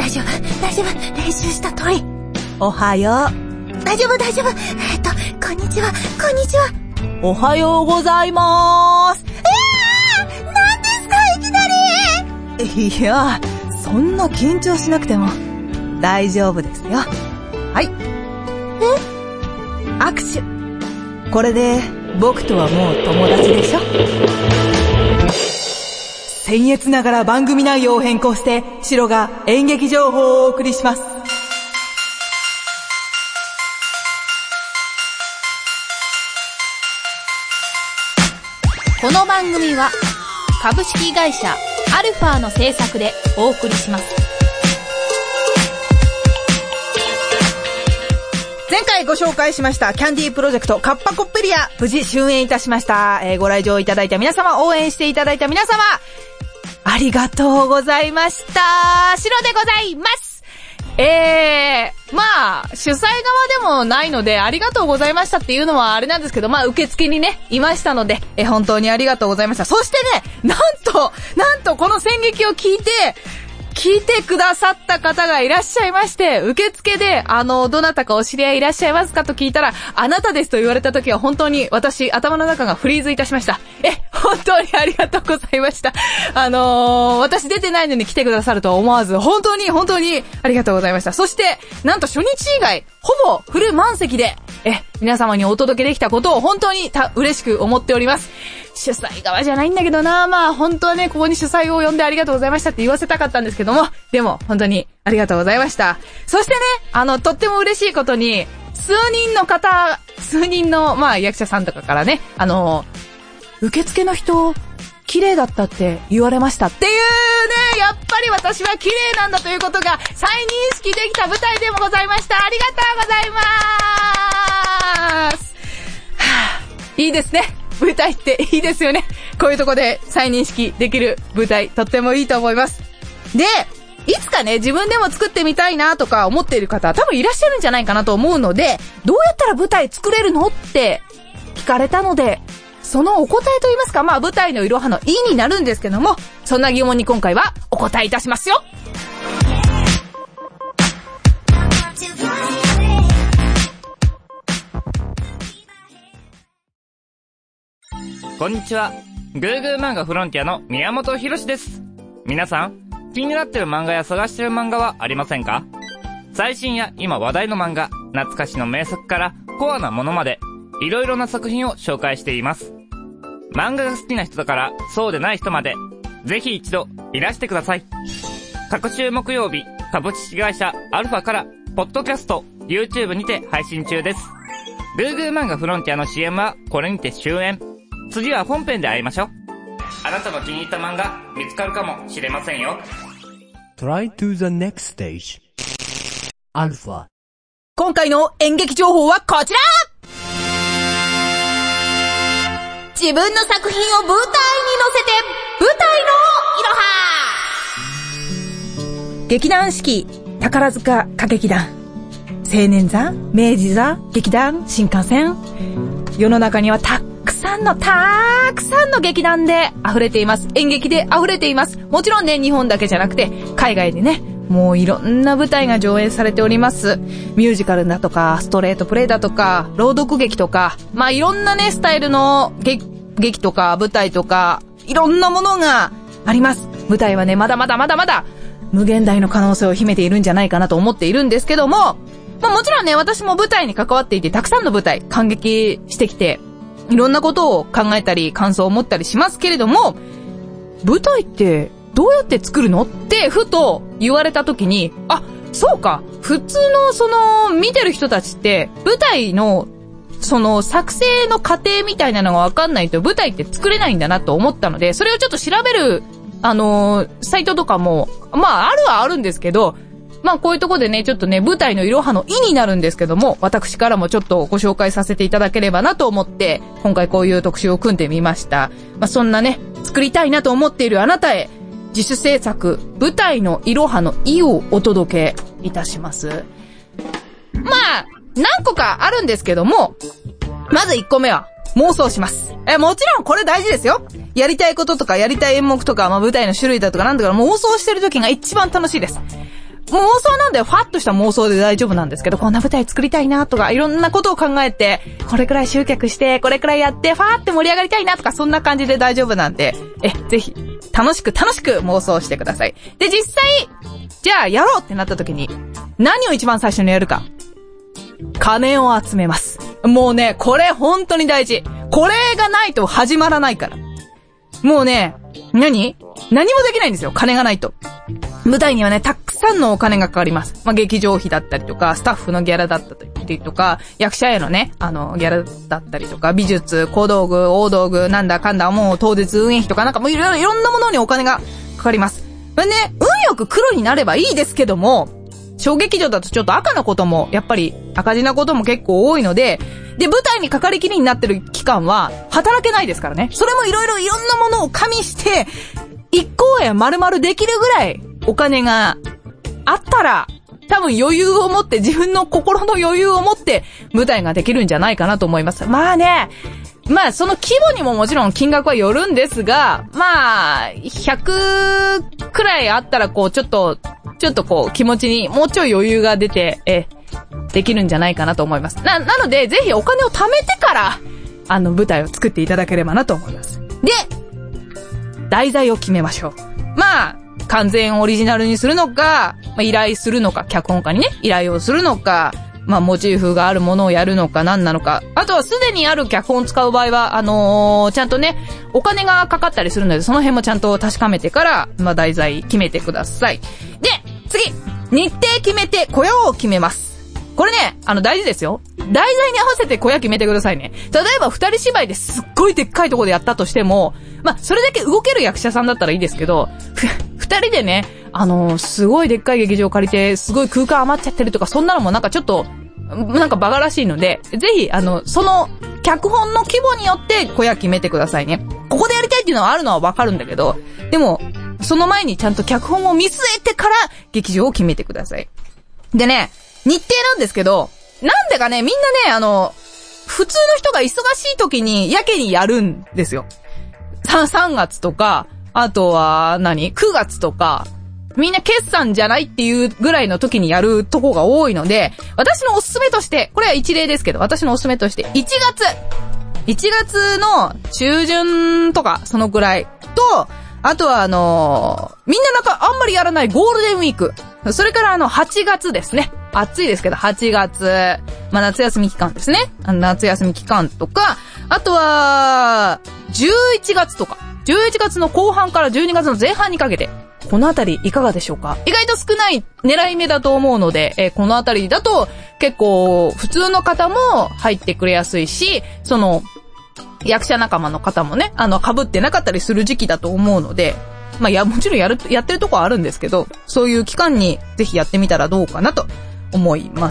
大丈夫練習した通り。 おはよう。 大丈夫こんにちはおはようございまーす。 何ですかいきなり。 いや、そんな緊張しなくても大丈夫ですよ。はい。握手。これで僕とはもう友達でしょ。僭越ながら番組内容を変更してシロが演劇情報をお送りします。 この番組は株式会社アルファの制作でお送りします。 前回ご紹介しましたキャンディープロジェクトカッパコッペリア、無事終演いたしました。ご来場いただいた皆様、応援していただいた皆様、ありがとうございました。シロでございます。まあ、主催側でもないので、ありがとうございましたっていうのはあれなんですけど、まあ、受付にね、いましたので、本当にありがとうございました。そしてね、なんと、この戦劇を聞いてくださった方がいらっしゃいまして、受付で、どなたかお知り合いいらっしゃいますかと聞いたら、あなたですと言われた時は本当に私、頭の中がフリーズいたしました。本当にありがとうございました。私出てないのに来てくださるとは思わず、本当にありがとうございました。そして、なんと初日以外、ほぼフル満席で、皆様にお届けできたことを本当に嬉しく思っております。主催側じゃないんだけどな、まあ本当はね、ここに主催を呼んでありがとうございましたって言わせたかったんですけども、でも本当にありがとうございました。そしてね、とっても嬉しいことに、数人の、まあ役者さんとかからね、受付の人、綺麗だったって言われましたっていうね、やっぱり私は綺麗なんだということが再認識できた舞台でもございました。ありがとうございます。いいですね。舞台っていいですよね。こういうとこで再認識できる舞台、とってもいいと思います。で、いつかね、自分でも作ってみたいなとか思っている方、多分いらっしゃるんじゃないかなと思うので、どうやったら舞台作れるのって聞かれたので、そのお答えといいますか、まあ舞台のいろはの意になるんですけども、そんな疑問に今回はお答えいたしますよ。 こんにちは。グーグー漫画フロンティアの宮本博史です。皆さん、気になってる漫画や探してる漫画はありませんか？最新や今話題の漫画、懐かしの名作からコアなものまで、いろいろな作品を紹介しています。漫画が好きな人だからそうでない人まで、ぜひ一度いらしてください。各週木曜日、株式会社アルファからポッドキャスト、YouTube にて配信中です。グーグー漫画フロンティアの CM はこれにて終演。次は本編で会いましょう。あなたの気に入った漫画見つかるかもしれませんよ。 Try to the next stage アルファ。 今回の演劇情報はこちら。 自分の作品を舞台に乗せて舞台のいろは。 劇団四季宝塚歌劇団、青年座、明治座劇団、新幹線。世の中にはたくさんの劇団で溢れています。演劇で溢れています。もちろんね、日本だけじゃなくて海外でね、もういろんな舞台が上演されております。ミュージカルだとかストレートプレイだとか朗読劇とか、まあいろんなねスタイルの劇とか舞台とかいろんなものがあります。舞台はね、まだまだ無限大の可能性を秘めているんじゃないかなと思っているんですけども、まあもちろんね、私も舞台に関わっていて、たくさんの舞台感激してきて、いろんなことを考えたり感想を持ったりしますけれども、舞台ってどうやって作るのってふと言われた時に、あ、そうか、普通の見てる人たちって舞台の作成の過程みたいなのがわかんないと舞台って作れないんだなと思ったので、それをちょっと調べるサイトとかもまああるはあるんですけど、まあこういうとこでね、ちょっとね、舞台のいろはの意になるんですけども、私からもちょっとご紹介させていただければなと思って、今回こういう特集を組んでみました。まあそんなね、作りたいなと思っているあなたへ、自主制作、舞台のいろはの意をお届けいたします。まあ、何個かあるんですけども、まず1個目は、妄想します。もちろんこれ大事ですよ。やりたいこととかやりたい演目とか、まあ舞台の種類だとかなんだから妄想してる時が一番楽しいです。 想なんでファッとした妄想で大丈夫なんですけど、こんな舞台作りたいなとか、いろんなことを考えて、これくらい集客して、これくらいやって、ファーって盛り上がりたいなとか、そんな感じで大丈夫なんで、ぜひ、楽しく妄想してください。で、実際、じゃあやろうってなった時に、何を一番最初にやるか。金を集めます。もうね、これ本当に大事。これがないと始まらないから。もうね、何もできないんですよ、金がないと。舞台にはね、たくさんのお金がかかります。劇場費だったりとか、スタッフのギャラだったりとか、役者へのね、ギャラだったりとか、美術、小道具、大道具、なんだかんだ、もう当日運営費とか、なんかもういろんなものにお金がかかります。ね、運よく黒になればいいですけども、小劇場だとちょっと赤なことも、やっぱり赤字なことも結構多いので、で、舞台にかかりきりになってる期間は、働けないですからね。それもいろんなものを加味して、1公演丸々できるぐらいお金があったら、多分余裕を持って、自分の心の余裕を持って舞台ができるんじゃないかなと思います。まあね、その規模にももちろん金額はよるんですが、100くらいあったらちょっと気持ちにもうちょい余裕が出て、できるんじゃないかなと思います。なので、ぜひお金を貯めてから、舞台を作っていただければなと思います。で、題材を決めましょう。完全オリジナルにするのか、依頼するのか、脚本家にね、依頼をするのか、モチーフがあるものをやるのか何なのか。あとはすでにある脚本を使う場合は、ちゃんとね、お金がかかったりするので、その辺もちゃんと確かめてから、題材決めてください。で、次、日程決めて小屋を決めます。これね、大事ですよ。題材に合わせて小屋決めてくださいね。例えば二人芝居ですっごいでっかいところでやったとしても、それだけ動ける役者さんだったらいいですけど、二人でね、すごいでっかい劇場借りて、すごい空間余っちゃってるとか、そんなのもなんかちょっと、なんかバカらしいので、ぜひ、その、脚本の規模によって小屋決めてくださいね。ここでやりたいっていうのはあるのはわかるんだけど、でも、その前にちゃんと脚本を見据えてから劇場を決めてください。でね、日程なんですけど、なんでかね、みんなね、普通の人が忙しい時にやけにやるんですよ。3月とか、あとは9月とか、みんな決算じゃないっていうぐらいの時にやるとこが多いので、私のおすすめとして、これは一例ですけど、私のおすすめとして、1月の中旬とか、そのぐらいと、あとはみんななんかあんまりやらないゴールデンウィーク。それから8月ですね。暑いですけど、8月。夏休み期間ですね。夏休み期間とか、あとは、11月とか。11月の後半から12月の前半にかけて。このあたりいかがでしょうか？意外と少ない狙い目だと思うので、このあたりだと結構普通の方も入ってくれやすいし、役者仲間の方もね、被ってなかったりする時期だと思うので、もちろんやってるとこはあるんですけど、そういう期間にぜひやってみたらどうかなと思います。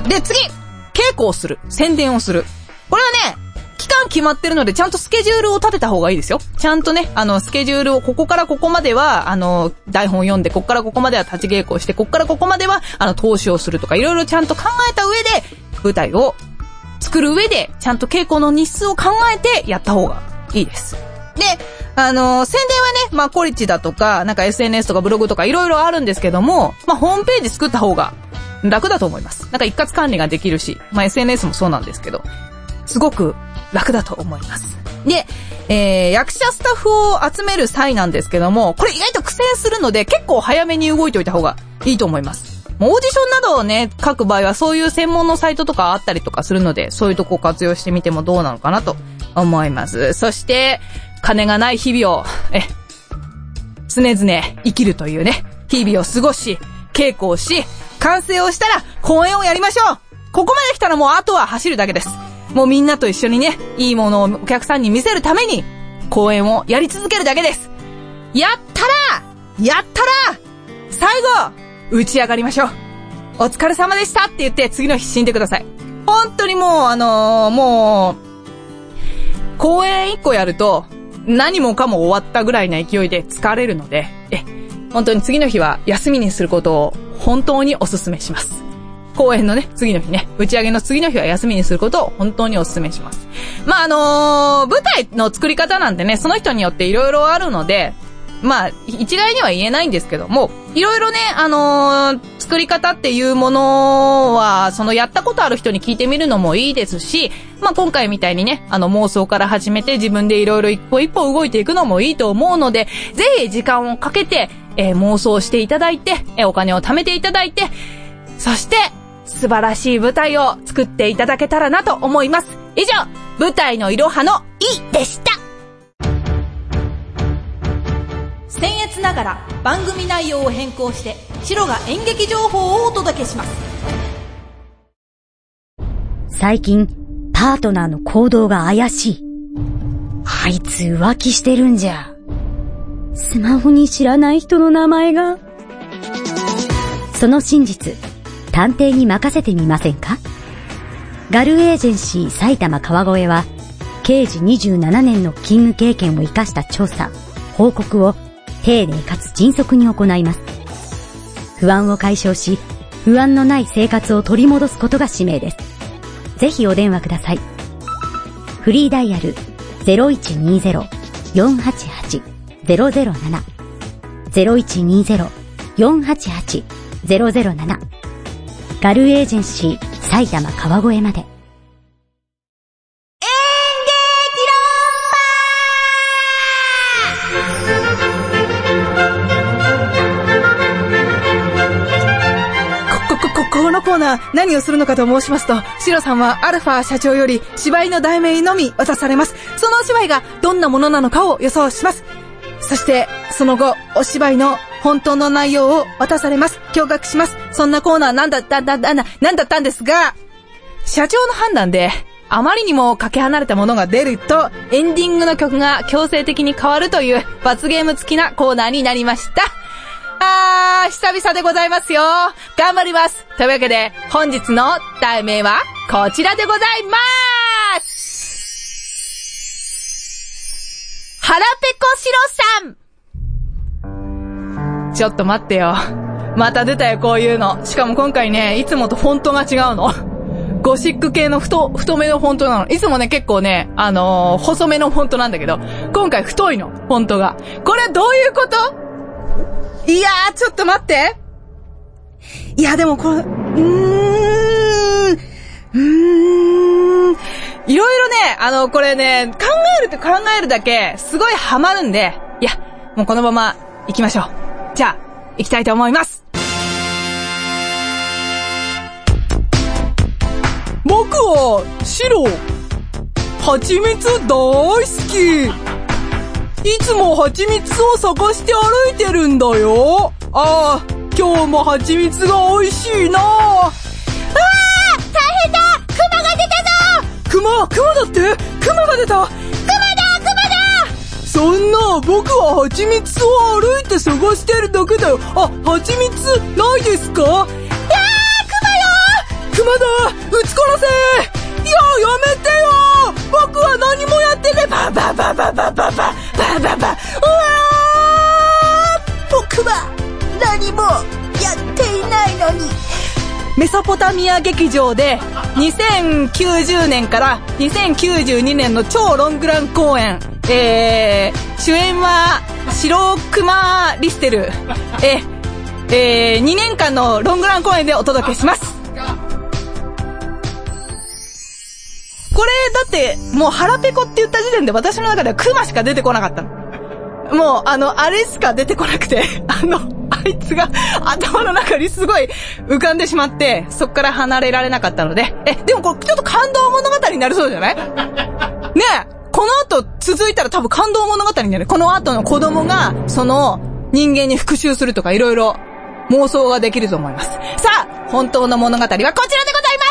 で、次！稽古をする。宣伝をする。これはね、期間決まってるので、ちゃんとスケジュールを立てた方がいいですよ。ちゃんとね、スケジュールをここからここまでは、台本読んで、ここからここまでは立ち稽古をして、ここからここまでは、投資をするとか、いろいろちゃんと考えた上で、舞台を作る上で、ちゃんと稽古の日数を考えてやった方がいいです。で、宣伝はね、コリッチだとか、なんか SNS とかブログとかいろいろあるんですけども、ホームページ作った方が楽だと思います。なんか一括管理ができるし、SNS もそうなんですけど、すごく楽だと思います。で、役者スタッフを集める際なんですけども、これ意外と苦戦するので、結構早めに動いておいた方がいいと思います。オーディションなどをね、書く場合はそういう専門のサイトとかあったりとかするので、そういうとこを活用してみてもどうなのかなと思います。そして、金がない日々を、常々生きるというね、日々を過ごし、稽古をし、完成をしたら公演をやりましょう。ここまで来たらもうあとは走るだけです。もうみんなと一緒にね、いいものをお客さんに見せるために、公演をやり続けるだけです。やったら最後打ち上がりましょう。お疲れ様でしたって言って次の日死んでください。本当にもう公演1個やると何もかも終わったぐらいな勢いで疲れるので、本当に次の日は休みにすることを本当にお勧めします。公演のね、次の日ね、打ち上げの次の日は休みにすることを本当にお勧めします。舞台の作り方なんてね、その人によっていろいろあるので、 まあ、一概には言えないんですけども、いろいろね、作り方っていうものは、やったことある人に聞いてみるのもいいですし、まあ今回みたいにね、妄想から始めて自分でいろいろ一歩一歩動いていくのもいいと思うので、ぜひ時間をかけて、妄想していただいて、お金を貯めていただいて、そして、素晴らしい舞台を作っていただけたらなと思います。以上、舞台のいろはのいでした。 僭越ながら番組内容を変更してシロが演劇情報をお届けします。 最近パートナーの行動が怪しい。あいつ浮気してるんじゃ。スマホに知らない人の名前が。その真実、探偵に任せてみませんか？ガルエージェンシー埼玉川越は刑事27年の勤務経験を生かした調査、報告を丁寧かつ迅速に行います。不安を解消し、不安のない生活を取り戻すことが使命です。ぜひお電話ください。フリーダイヤル 0120-488-007 0120-488-007 ガルエージェンシー埼玉川越まで。 このコーナー何をするのかと申しますと、シロさんはアルファ社長より芝居の題名のみ渡されます。そのお芝居がどんなものなのかを予想します。そしてその後お芝居の本当の内容を渡されます。驚愕します。そんなコーナーなんだったんですが、社長の判断であまりにもかけ離れたものが出るとエンディングの曲が強制的に変わるという罰ゲーム付きなコーナーになりました。久々でございますよ。頑張ります。というわけで、本日の題名はこちらでございます。腹ペコシロさん。ちょっと待ってよ。また出たよ、こういうの。しかも今回ね、いつもとフォントが違うの。ゴシック系の太めのフォントなの。いつもね、結構ね、細めのフォントなんだけど、今回太いの、フォントが。これはどういうこと？いやー、ちょっと待って。いや、でもこれ、いろいろね、これね、考えるだけ、すごいハマるんで、いや、もうこのまま行きましょう。じゃあ、行きたいと思います。僕は、白。蜂蜜大好き。いつも蜂蜜を探して歩いてるんだよ。今日も蜂蜜が美味しいな。大変だ！クマが出たぞ！クマだって？クマが出た！クマだ！そんな、僕は蜂蜜を歩いて探してるだけだよ。蜂蜜ないですか？クマよ！クマだ！撃ち殺せ！いや、やめてよ！僕は何もやってね！ババババババババババうわー！僕は何もやっていないのに。メソポタミア劇場で2090年から2092年の超ロングラン公演、主演は白熊リステル、2年間のロングラン公演でお届けします。これだってもう腹ペコって言った時点で私の中ではクマしか出てこなかったの。もうあれしか出てこなくて、あいつが頭の中にすごい浮かんでしまって、そっから離れられなかったので、でもこれちょっと感動物語になりそうじゃない？ねえ、この後続いたら多分感動物語になる。この後の子供がその人間に復讐するとかいろいろ妄想ができると思います。さあ、本当の物語はこちらでございます。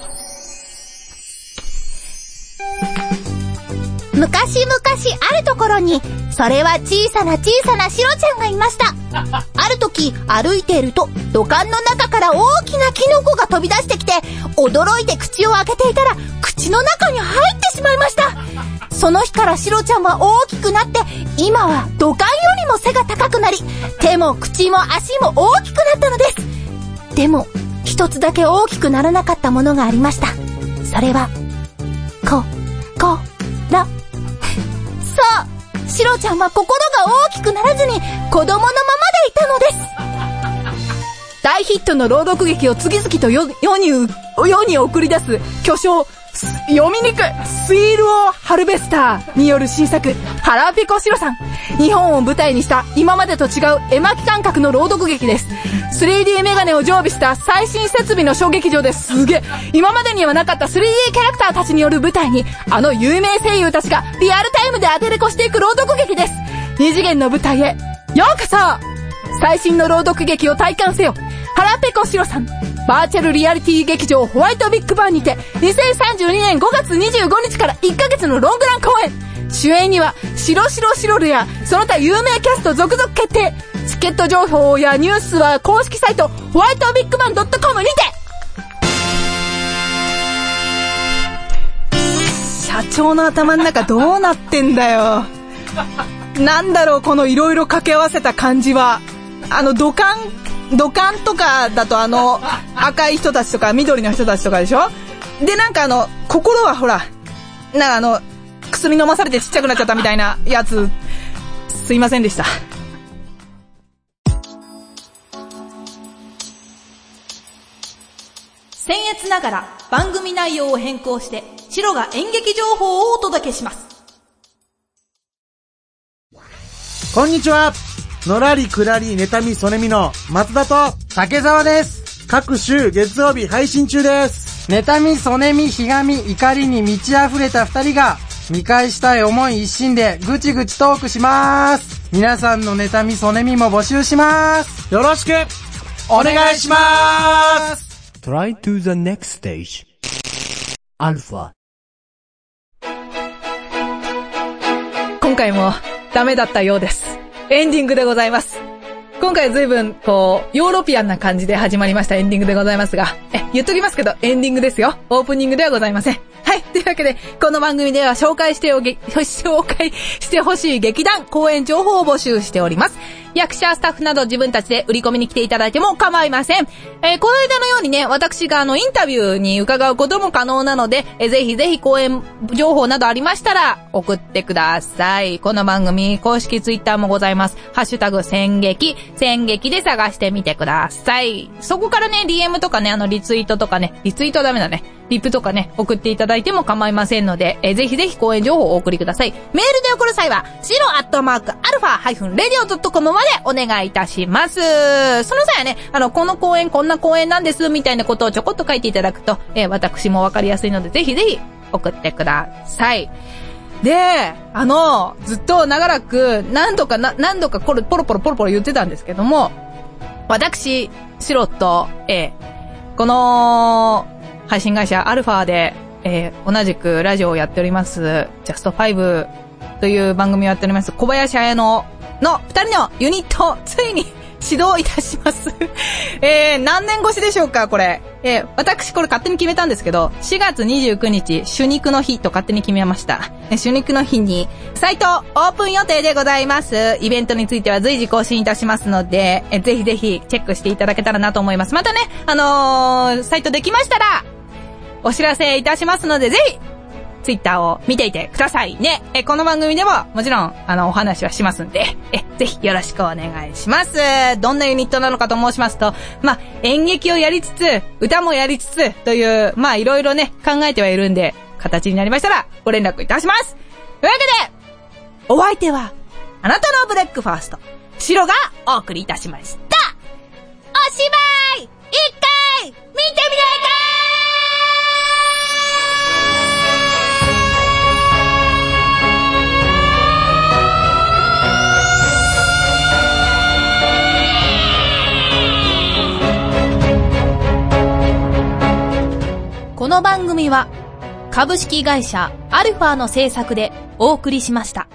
昔々あるところに、それは小さなシロちゃんがいました。ある時歩いていると土管の中から大きなキノコが飛び出してきて、驚いて口を開けていたら口の中に入ってしまいました。その日からシロちゃんは大きくなって、今は土管よりも背が高くなり、手も口も足も大きくなったのです。でも一つだけ大きくならなかったものがありました。それはシシロちゃんは心が大きくならずに子供のままでいたのです。大ヒットの朗読劇を次々と世に送り出す巨匠、読みにくいスイールオーハルベスターによる新作、腹ペコシロさん。日本を舞台にした今までと違う絵巻感覚の朗読劇です。3D メガネを常備した最新設備の小劇場です。すげえ。今までにはなかった 3D キャラクターたちによる舞台に、あの有名声優たちがリアルタイムで当てれこしていく朗読劇です。二次元の舞台へようこそ。最新の朗読劇を体感せよ。腹ペコシロさん。バーチャルリアリティ劇場ホワイトビッグバンにて2032年5月25日から1ヶ月のロングラン公演。主演にはシロルやその他有名キャスト続々決定。チケット情報やニュースは公式サイトホワイトビッグバン .com にて。 社長の頭の中どうなってんだよ。なんだろうこのいろいろ掛け合わせた感じは。土管とかだと赤い人たちとか緑の人たちとかでしょ。でなんか心はほらなんか薬飲まされてちっちゃくなっちゃったみたいなやつ。すいませんでした。 僭越ながら番組内容を変更してシロが演劇情報をお届けします。 こんにちは。のらりくらり妬みそねみの松田と竹澤です。 各週月曜日配信中です。 妬みそねみひがみ怒りに満ち溢れた二人が見返したい思い一心でぐちぐちトークします。皆さんの妬みそねみも募集します。 よろしくお願いします。 Try to the next stage. Alpha。 今回もダメだったようです。エンディングでございます。今回随分ヨーロピアンな感じで始まりましたエンディングでございますが、言っときますけどエンディングですよ。オープニングではございません。はい。というわけで、この番組では紹介してほしい劇団、公演情報を募集しております。役者、スタッフなど自分たちで売り込みに来ていただいても構いません。この間のようにね、私がインタビューに伺うことも可能なので、ぜひぜひ公演情報などありましたら送ってください。この番組公式ツイッターもございます。ハッシュタグ戦劇で探してみてください。そこからね、DM とかね、リツイートとかね、リツイートはダメだね。リップとかね、送っていただいても構いませんので、ぜひぜひ公演情報をお送りください。メールで送る際は、shiro@alpha-radio.com までお願いいたします。その際はね、この公演こんな公演なんです、みたいなことをちょこっと書いていただくと、私もわかりやすいので、ぜひぜひ送ってください。で、ずっと長らく、何度かポロポロ言ってたんですけども、私、シロと、この、配信会社アルファで、同じくラジオをやっております、ジャスト5という番組をやっております、小林彩乃の2人のユニット、ついに始動いたします。何年越しでしょうか、これ。私これ勝手に決めたんですけど、4月29日、手肉の日と勝手に決めました。手肉の日に、サイトオープン予定でございます。イベントについては随時更新いたしますので、ぜひぜひチェックしていただけたらなと思います。またね、サイトできましたら、お知らせいたしますので、ぜひ、ツイッターを見ていてくださいね。この番組でももちろん、お話はしますんで、ぜひよろしくお願いします。どんなユニットなのかと申しますと、演劇をやりつつ、歌もやりつつ、という、いろいろね、考えてはいるんで、形になりましたら、ご連絡いたします。というわけで、お相手は、あなたのブレックファースト、シロがお送りいたしました。おしまい！一回、見てみないかこの番組は株式会社アルファの制作でお送りしました。